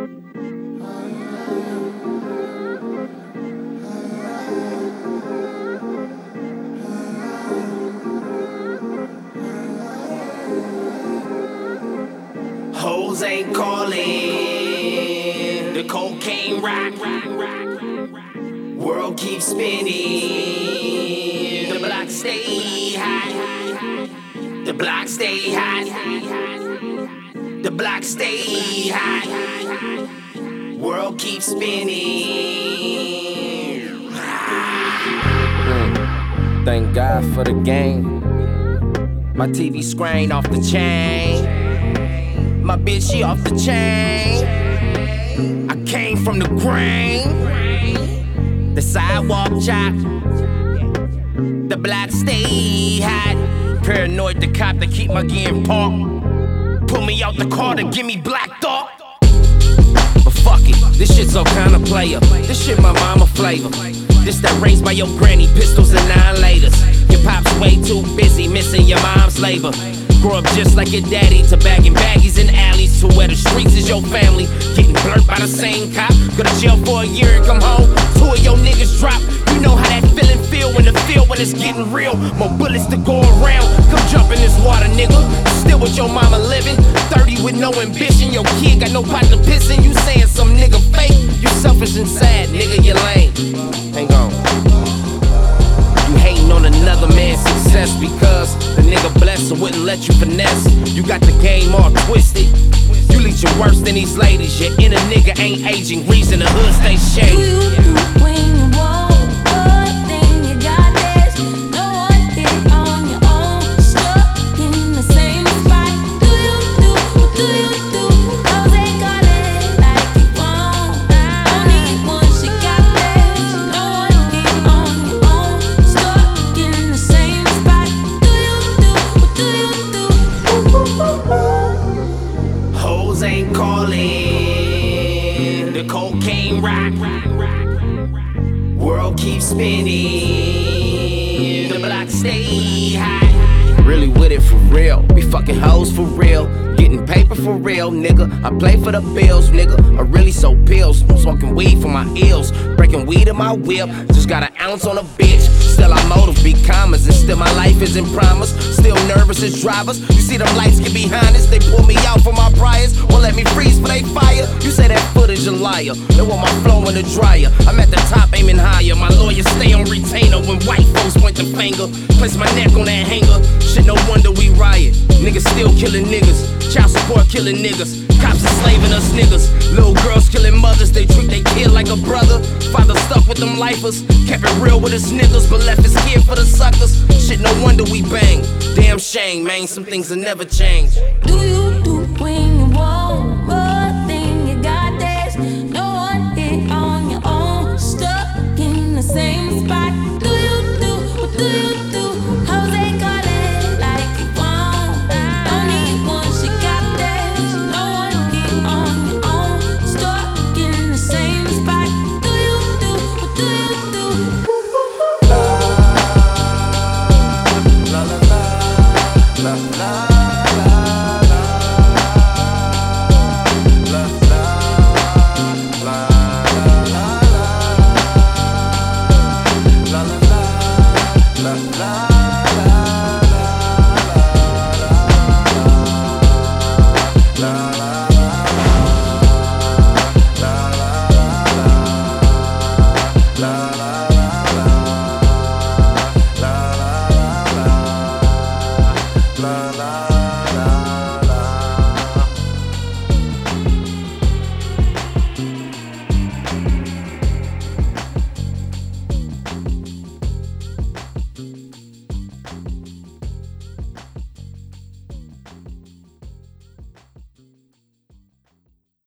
Hoes ain't calling, the cocaine rock. World keeps spinning, the block stay hot. The block stay hot. The block stay hot. World keeps spinning. Thank God for the game. My TV screen off the chain. My bitch, she off the chain. I came from the grain. The sidewalk chop. The block stay hot. Paranoid the cop to keep my gear parked. Pull me out the car to give me black thought. But fuck it, this shit's all kinda player. This shit my mama flavor. This that raised by your granny, pistols and 9-laters. Your pop's way too busy missing your mom's labor. Grow up just like your daddy, to bagging baggies in alleys, to where the streets is your family. Getting blurred by the same cop. Go to jail for a year and come home. 2 of your niggas drop. You know how that feeling feel when the feel when it's getting real. More bullets to go around. Come jump in this water, nigga. Still with your mama living. 30 with no ambition. Your kid got no pot to piss in. You saying some nigga fake. You selfish and sad, nigga. You lame. Hang on. You hating on another man's success because the nigga blessed and wouldn't let you finesse. You got the game all twisted. You leeching worse than these ladies. Your inner nigga ain't aging. Reason the hood stay shady. Do you do when you want good, then you got this. No one hit on your own, stuck in the same spot. Do you do, what do you do? Those they got it like you want. Only one she got this. No one hit on your own, stuck in the same spot. Do you do, what do you do? Hoes ain't calling, the cocaine rock. World keeps spinning, the block stay hot. Really with it for real. Be fucking hoes for real. Getting paper for real, nigga. I play for the bills, nigga. I really sold pills. I'm smoking weed for my ills. Breaking weed in my whip. Just got an ounce on a bitch. Still I motive big commas. And still my life isn't promised. Still nervous as drivers. You see them lights get behind us. They pull me out for my priors. Won't let me freeze for they fire. You say that footage a liar. They want my flow in the dryer. I'm at the top aiming higher. My lawyers stay on retainer when white folks point the finger. Place my neck on that hanger. Shit, no wonder we riot. Niggas still killing niggas. Child support killing niggas. Cops enslaving us niggas. Little girls killing mothers. They treat their kid like a brother. Father stuck with them lifers. Kept it real with his niggas, but left his kid for the suckers. Shit, no wonder we bang. Damn shame, man. Some things will never change. Do you do when you